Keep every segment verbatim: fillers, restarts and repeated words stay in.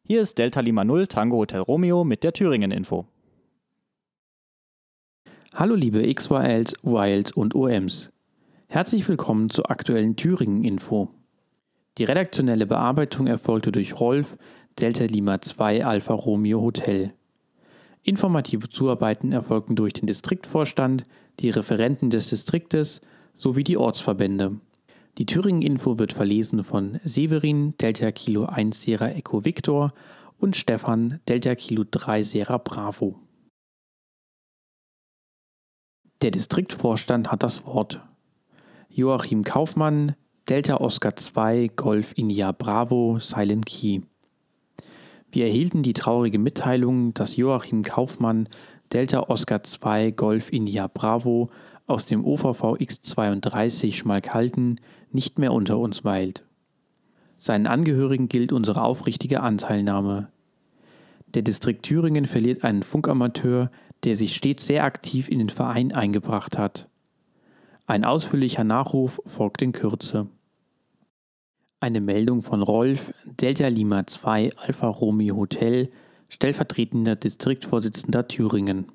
Hier ist Delta Lima null Tango Hotel Romeo mit der Thüringen-Info. Hallo liebe X Y Ls, Y Ls und O Ms. Herzlich willkommen zur aktuellen Thüringen-Info. Die redaktionelle Bearbeitung erfolgte durch Rolf, Delta Lima zwei Alpha Romeo Hotel. Informative Zuarbeiten erfolgten durch den Distriktvorstand, die Referenten des Distriktes sowie die Ortsverbände. Die Thüringen-Info wird verlesen von Severin, Delta Kilo eins Sierra Echo Victor und Stefan, Delta Kilo drei Sierra Bravo. Der Distriktvorstand hat das Wort. Joachim Kaufmann, Delta Oscar zwei Golf India Bravo Silent Key. Wir erhielten die traurige Mitteilung, dass Joachim Kaufmann, Delta Oscar zwei Golf India Bravo aus dem O V V X zweiunddreißig Schmalkalden nicht mehr unter uns weilt. Seinen Angehörigen gilt unsere aufrichtige Anteilnahme. Der Distrikt Thüringen verliert einen Funkamateur, der sich stets sehr aktiv in den Verein eingebracht hat. Ein ausführlicher Nachruf folgt in Kürze. Eine Meldung von Rolf, Delta Lima zwei Alpha Romeo Hotel, stellvertretender Distriktvorsitzender Thüringen.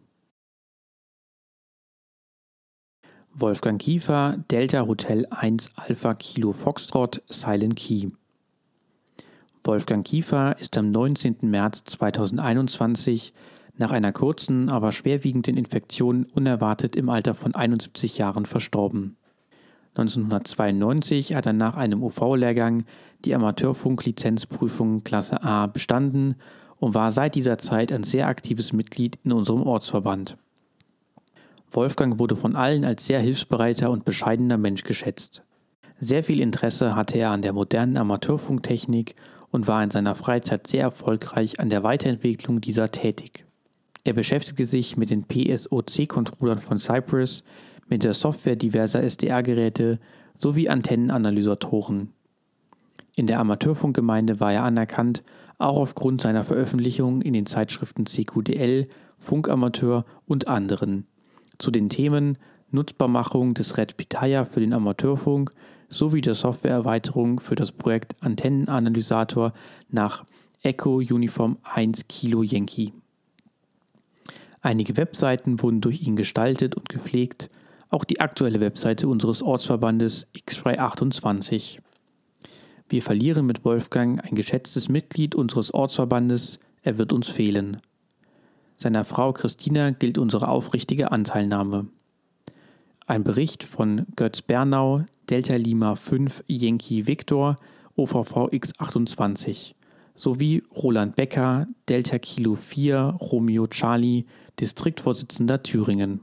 Wolfgang Kiefer, Delta Hotel eins Alpha Kilo Foxtrot Silent Key. Wolfgang Kiefer ist am neunzehnten März zweitausendeinundzwanzig nach einer kurzen, aber schwerwiegenden Infektion unerwartet im Alter von einundsiebzig Jahren verstorben. neunzehnhundertzweiundneunzig hat er nach einem U V-Lehrgang die Amateurfunk-Lizenzprüfung Klasse A bestanden und war seit dieser Zeit ein sehr aktives Mitglied in unserem Ortsverband. Wolfgang wurde von allen als sehr hilfsbereiter und bescheidener Mensch geschätzt. Sehr viel Interesse hatte er an der modernen Amateurfunktechnik und war in seiner Freizeit sehr erfolgreich an der Weiterentwicklung dieser tätig. Er beschäftigte sich mit den P S O C-Controllern von Cypress, mit der Software diverser S D R-Geräte sowie Antennenanalysatoren. In der Amateurfunkgemeinde war er anerkannt, auch aufgrund seiner Veröffentlichungen in den Zeitschriften C Q D L, Funkamateur und anderen, zu den Themen Nutzbarmachung des Red Pitaya für den Amateurfunk sowie der Softwareerweiterung für das Projekt Antennenanalysator nach Echo Uniform eins Kilo Yankee. Einige Webseiten wurden durch ihn gestaltet und gepflegt, auch die aktuelle Webseite unseres Ortsverbandes X Y achtundzwanzig. Wir verlieren mit Wolfgang ein geschätztes Mitglied unseres Ortsverbandes, er wird uns fehlen. Seiner Frau Christina gilt unsere aufrichtige Anteilnahme. Ein Bericht von Götz Bernau, Delta Lima fünf Yankee Victor, O V V X achtundzwanzig, sowie Roland Becker, Delta Kilo vier Romeo Charlie, Distriktvorsitzender Thüringen.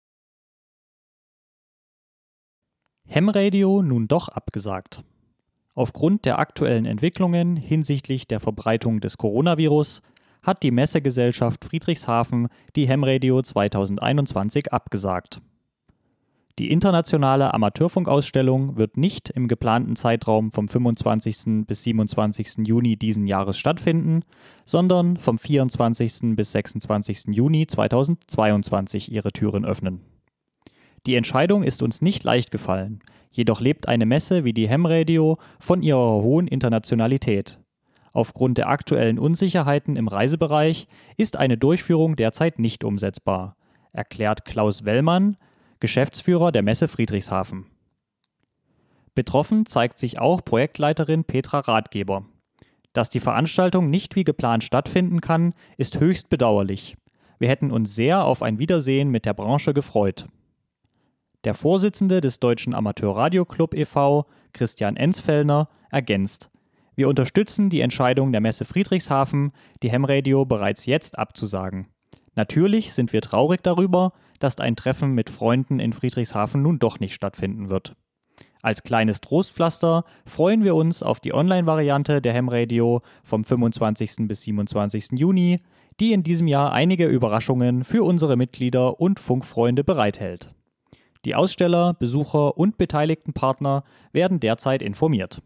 Ham-Radio nun doch abgesagt. Aufgrund der aktuellen Entwicklungen hinsichtlich der Verbreitung des Coronavirus hat die Messegesellschaft Friedrichshafen die Ham-Radio zweitausendeinundzwanzig abgesagt. Die internationale Amateurfunkausstellung wird nicht im geplanten Zeitraum vom fünfundzwanzigsten bis siebenundzwanzigsten Juni diesen Jahres stattfinden, sondern vom vierundzwanzigsten bis sechsundzwanzigsten Juni zweitausendzweiundzwanzig ihre Türen öffnen. Die Entscheidung ist uns nicht leicht gefallen, jedoch lebt eine Messe wie die Ham-Radio von ihrer hohen Internationalität. Aufgrund der aktuellen Unsicherheiten im Reisebereich ist eine Durchführung derzeit nicht umsetzbar, erklärt Klaus Wellmann, Geschäftsführer der Messe Friedrichshafen. Betroffen zeigt sich auch Projektleiterin Petra Ratgeber. Dass die Veranstaltung nicht wie geplant stattfinden kann, ist höchst bedauerlich. Wir hätten uns sehr auf ein Wiedersehen mit der Branche gefreut. Der Vorsitzende des Deutschen Amateur-Radio-Club e V, Christian Enzfellner, ergänzt: Wir unterstützen die Entscheidung der Messe Friedrichshafen, die Ham-Radio bereits jetzt abzusagen. Natürlich sind wir traurig darüber, dass ein Treffen mit Freunden in Friedrichshafen nun doch nicht stattfinden wird. Als kleines Trostpflaster freuen wir uns auf die Online-Variante der Ham-Radio vom fünfundzwanzigsten bis siebenundzwanzigsten Juni, die in diesem Jahr einige Überraschungen für unsere Mitglieder und Funkfreunde bereithält. Die Aussteller, Besucher und beteiligten Partner werden derzeit informiert.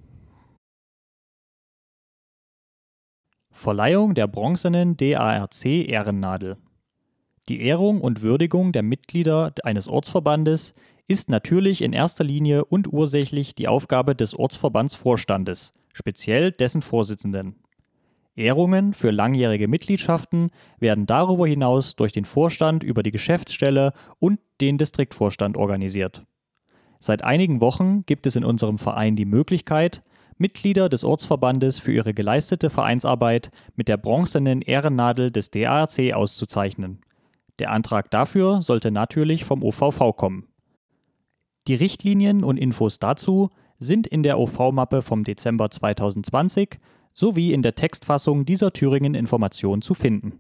Verleihung der bronzenen D A R C-Ehrennadel. Die Ehrung und Würdigung der Mitglieder eines Ortsverbandes ist natürlich in erster Linie und ursächlich die Aufgabe des Ortsverbandsvorstandes, speziell dessen Vorsitzenden. Ehrungen für langjährige Mitgliedschaften werden darüber hinaus durch den Vorstand über die Geschäftsstelle und den Distriktvorstand organisiert. Seit einigen Wochen gibt es in unserem Verein die Möglichkeit, Mitglieder des Ortsverbandes für ihre geleistete Vereinsarbeit mit der bronzenen Ehrennadel des D A R C auszuzeichnen. Der Antrag dafür sollte natürlich vom O V V kommen. Die Richtlinien und Infos dazu sind in der O V-Mappe vom Dezember zweitausendzwanzig sowie in der Textfassung dieser Thüringen-Information zu finden.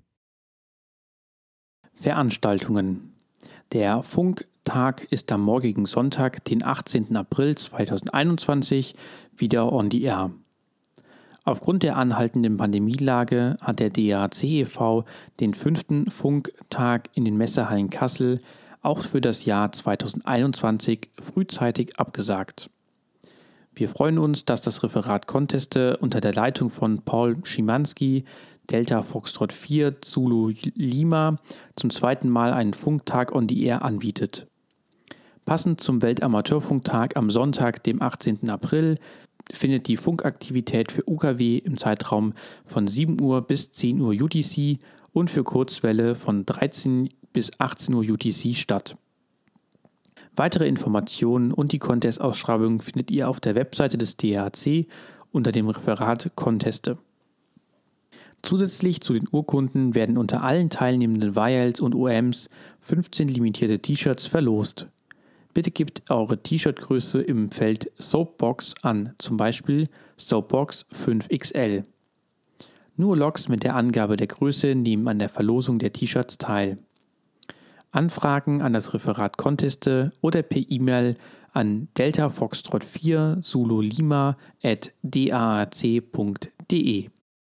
Veranstaltungen. Der Funktag ist am morgigen Sonntag, den achtzehnten April zweitausendeinundzwanzig, wieder on the air. Aufgrund der anhaltenden Pandemielage hat der D A R C e V den fünften Funktag in den Messehallen Kassel auch für das Jahr zweitausendeinundzwanzig frühzeitig abgesagt. Wir freuen uns, dass das Referat Conteste unter der Leitung von Paul Schimanski, Delta Foxtrot vier, Zulu Lima, zum zweiten Mal einen Funktag on the Air anbietet. Passend zum Weltamateurfunktag am Sonntag, dem achtzehnten April, findet die Funkaktivität für U K W im Zeitraum von sieben Uhr bis zehn Uhr U T C und für Kurzwelle von dreizehn bis achtzehn Uhr U T C statt. Weitere Informationen und die Contest-Ausschreibung findet ihr auf der Webseite des D A R C unter dem Referat Conteste. Zusätzlich zu den Urkunden werden unter allen teilnehmenden W I A Ls und O Ms fünfzehn limitierte T-Shirts verlost. Bitte gebt eure T-Shirt-Größe im Feld Soapbox an, zum Beispiel Soapbox fünf X L. Nur Logs mit der Angabe der Größe nehmen an der Verlosung der T-Shirts teil. Anfragen an das Referat Conteste oder per E-Mail an delta foxtrot vier Zulu Lima at d a r c punkt d e.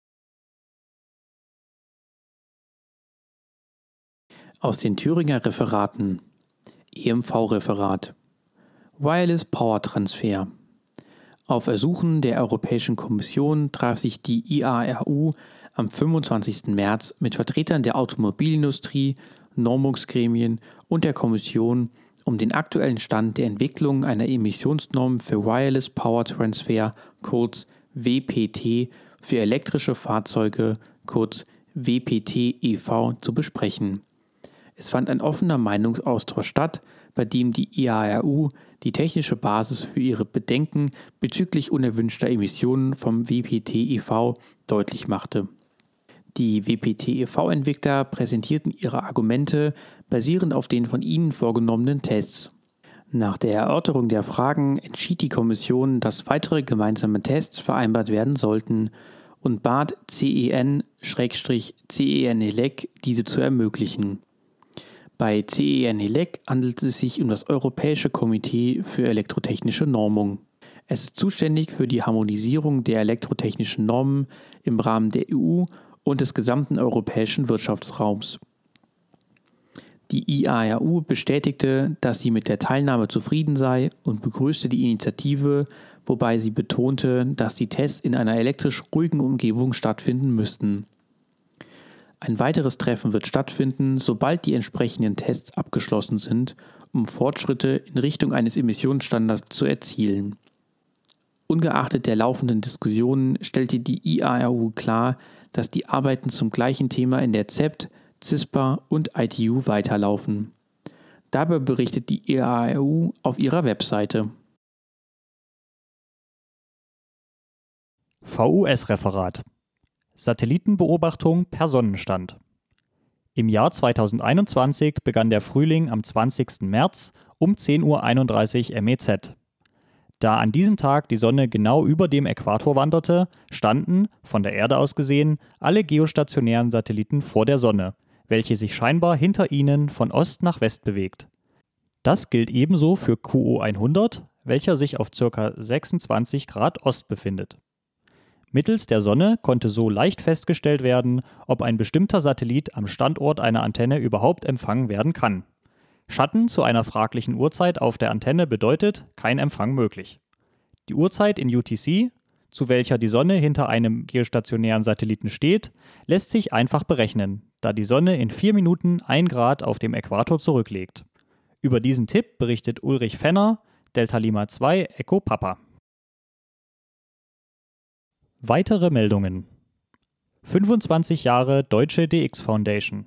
Aus den Thüringer Referaten. E M V-Referat. Wireless Power Transfer. Auf Ersuchen der Europäischen Kommission traf sich die I A R U am fünfundzwanzigsten März mit Vertretern der Automobilindustrie, Normungsgremien und der Kommission, um den aktuellen Stand der Entwicklung einer Emissionsnorm für Wireless Power Transfer, kurz W P T, für elektrische Fahrzeuge, kurz W P T E V, zu besprechen. Es fand ein offener Meinungsaustausch statt, bei dem die I A R U die technische Basis für ihre Bedenken bezüglich unerwünschter Emissionen vom W P T E V deutlich machte. Die W P T E V-Entwickler präsentierten ihre Argumente basierend auf den von ihnen vorgenommenen Tests. Nach der Erörterung der Fragen entschied die Kommission, dass weitere gemeinsame Tests vereinbart werden sollten und bat C E N/C E N E L E C, diese zu ermöglichen. Bei C E N E L E C handelt es sich um das Europäische Komitee für elektrotechnische Normung. Es ist zuständig für die Harmonisierung der elektrotechnischen Normen im Rahmen der E U und des gesamten europäischen Wirtschaftsraums. Die I A R U bestätigte, dass sie mit der Teilnahme zufrieden sei und begrüßte die Initiative, wobei sie betonte, dass die Tests in einer elektrisch ruhigen Umgebung stattfinden müssten. Ein weiteres Treffen wird stattfinden, sobald die entsprechenden Tests abgeschlossen sind, um Fortschritte in Richtung eines Emissionsstandards zu erzielen. Ungeachtet der laufenden Diskussionen stellte die I A R U klar, dass die Arbeiten zum gleichen Thema in der Z E P T, CISPA und I T U weiterlaufen. Dabei berichtet die I A R U auf ihrer Webseite. V U S-Referat. Satellitenbeobachtung per Sonnenstand. Im Jahr zweitausendeinundzwanzig begann der Frühling am zwanzigsten März um zehn Uhr einunddreißig M E Z. Da an diesem Tag die Sonne genau über dem Äquator wanderte, standen, von der Erde aus gesehen, alle geostationären Satelliten vor der Sonne, welche sich scheinbar hinter ihnen von Ost nach West bewegt. Das gilt ebenso für Q O hundert, welcher sich auf ca. sechsundzwanzig Grad Ost befindet. Mittels der Sonne konnte so leicht festgestellt werden, ob ein bestimmter Satellit am Standort einer Antenne überhaupt empfangen werden kann. Schatten zu einer fraglichen Uhrzeit auf der Antenne bedeutet kein Empfang möglich. Die Uhrzeit in U T C, zu welcher die Sonne hinter einem geostationären Satelliten steht, lässt sich einfach berechnen, da die Sonne in vier Minuten ein Grad auf dem Äquator zurücklegt. Über diesen Tipp berichtet Ulrich Fenner, Delta Lima zwei, Echo Papa. Weitere Meldungen. fünfundzwanzig Jahre Deutsche D X Foundation.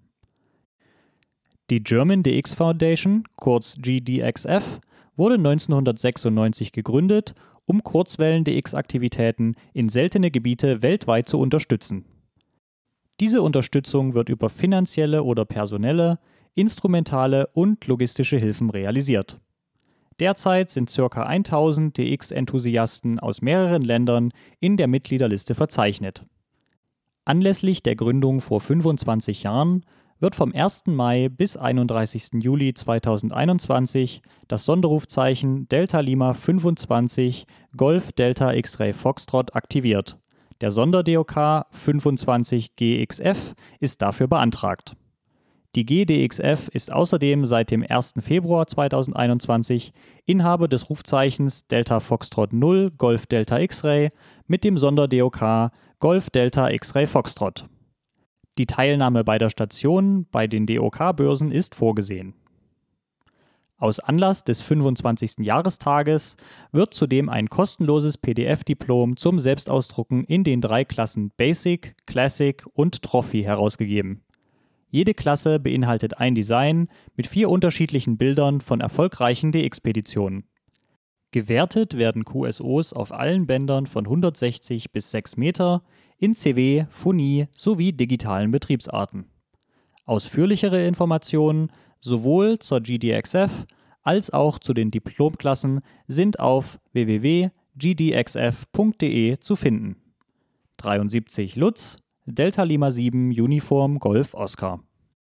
Die German D X Foundation, kurz G D X F, wurde neunzehnhundertsechsundneunzig gegründet, um Kurzwellen-D X-Aktivitäten in seltene Gebiete weltweit zu unterstützen. Diese Unterstützung wird über finanzielle oder personelle, instrumentale und logistische Hilfen realisiert. Derzeit sind ca. tausend D X-Enthusiasten aus mehreren Ländern in der Mitgliederliste verzeichnet. Anlässlich der Gründung vor fünfundzwanzig Jahren wird vom ersten Mai bis einunddreißigsten Juli zweitausendeinundzwanzig das Sonderrufzeichen Delta Lima fünfundzwanzig Golf Delta X-Ray Foxtrot aktiviert. Der Sonder-D O K fünfundzwanzig G X F ist dafür beantragt. Die G D X F ist außerdem seit dem ersten Februar zweitausendeinundzwanzig Inhaber des Rufzeichens Delta Foxtrot null Golf Delta X-Ray mit dem Sonder-D O K Golf Delta X-Ray Foxtrot. Die Teilnahme beider Stationen bei den D O K-Börsen ist vorgesehen. Aus Anlass des fünfundzwanzigsten Jahrestages wird zudem ein kostenloses P D F-Diplom zum Selbstausdrucken in den drei Klassen Basic, Classic und Trophy herausgegeben. Jede Klasse beinhaltet ein Design mit vier unterschiedlichen Bildern von erfolgreichen D X-Speditionen. Gewertet werden Q S Os auf allen Bändern von hundertsechzig bis sechs Meter in C W, Phonie sowie digitalen Betriebsarten. Ausführlichere Informationen sowohl zur G D X F als auch zu den Diplomklassen sind auf w w w punkt g d x f punkt d e zu finden. dreiundsiebzig Lutz, Delta Lima sieben Uniform Golf Oscar.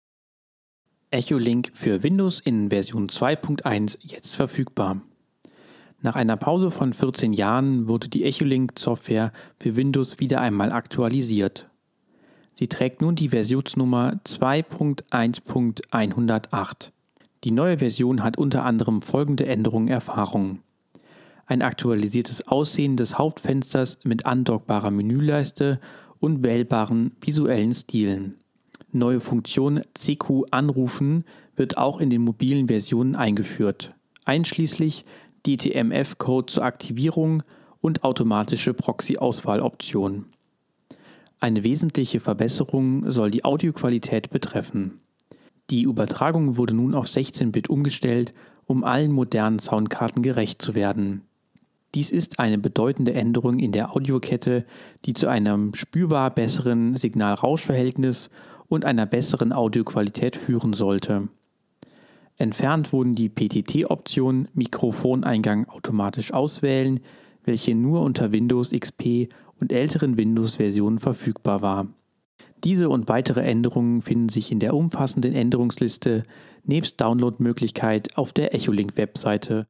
Echolink für Windows in Version zwei Punkt eins jetzt verfügbar. Nach einer Pause von vierzehn Jahren wurde die Echolink-Software für Windows wieder einmal aktualisiert. Sie trägt nun die Versionsnummer zwei Punkt eins Punkt hundertacht. Die neue Version hat unter anderem folgende Änderungen erfahren: ein aktualisiertes Aussehen des Hauptfensters mit andockbarer Menüleiste und wählbaren visuellen Stilen. Neue Funktion C Q anrufen wird auch in den mobilen Versionen eingeführt, einschließlich D T M F-Code zur Aktivierung und automatische Proxy-Auswahloption. Eine wesentliche Verbesserung soll die Audioqualität betreffen. Die Übertragung wurde nun auf sechzehn Bit umgestellt, um allen modernen Soundkarten gerecht zu werden. Dies ist eine bedeutende Änderung in der Audiokette, die zu einem spürbar besseren Signal-Rausch-Verhältnis und einer besseren Audioqualität führen sollte. Entfernt wurden die P T T-Option Mikrofoneingang automatisch auswählen, welche nur unter Windows X P und älteren Windows-Versionen verfügbar war. Diese und weitere Änderungen finden sich in der umfassenden Änderungsliste nebst Downloadmöglichkeit auf der Echolink-Webseite.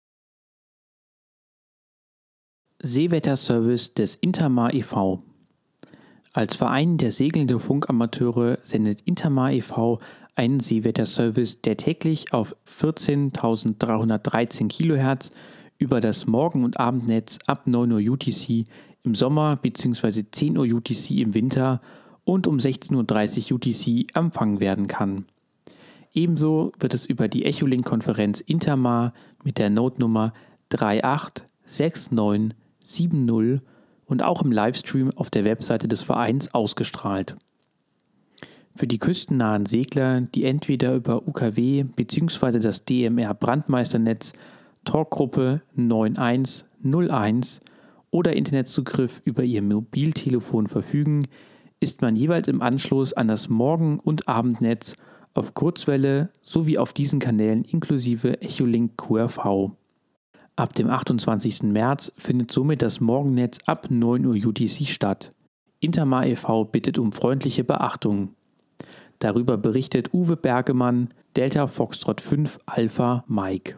Seewetterservice des Intermar e V. Als Verein der segelnden Funkamateure sendet Intermar e V einen Seewetterservice, der täglich auf vierzehntausenddreihundertdreizehn Kilohertz über das Morgen- und Abendnetz ab neun Uhr U T C im Sommer bzw. zehn Uhr U T C im Winter und um sechzehn Uhr dreißig U T C empfangen werden kann. Ebenso wird es über die Echolink-Konferenz Intermar mit der Notenummer drei acht sechs neun sieben null und auch im Livestream auf der Webseite des Vereins ausgestrahlt. Für die küstennahen Segler, die entweder über U K W bzw. das D M R Brandmeisternetz Talkgruppe neun eins null eins oder Internetzugriff über ihr Mobiltelefon verfügen, ist man jeweils im Anschluss an das Morgen- und Abendnetz auf Kurzwelle sowie auf diesen Kanälen inklusive Echolink Q R V. Ab dem achtundzwanzigsten März findet somit das Morgennetz ab neun Uhr U T C statt. Intermar e V bittet um freundliche Beachtung. Darüber berichtet Uwe Bergemann, Delta Foxtrot fünf Alpha Mike.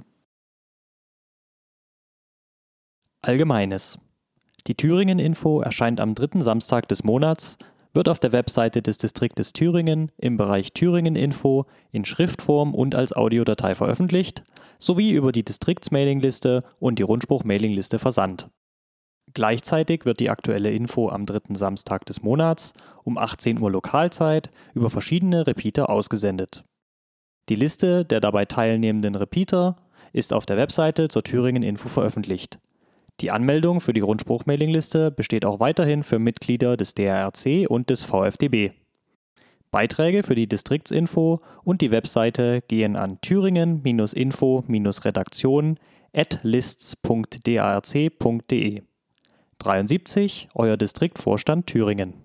Allgemeines. Die Thüringen-Info erscheint am dritten Samstag des Monats, wird auf der Webseite des Distriktes Thüringen im Bereich Thüringen-Info in Schriftform und als Audiodatei veröffentlicht, sowie über die Distriktsmailingliste und die Rundspruch-Mailingliste versandt. Gleichzeitig wird die aktuelle Info am dritten Samstag des Monats um achtzehn Uhr Lokalzeit über verschiedene Repeater ausgesendet. Die Liste der dabei teilnehmenden Repeater ist auf der Webseite zur Thüringen Info veröffentlicht. Die Anmeldung für die Grundspruch-Mailingliste besteht auch weiterhin für Mitglieder des D R R C und des V F D B. Beiträge für die Distriktsinfo und die Webseite gehen an thüringen-info-redaktion at lists punkt d a r c punkt d e. dreiundsiebzig, euer Distriktvorstand Thüringen.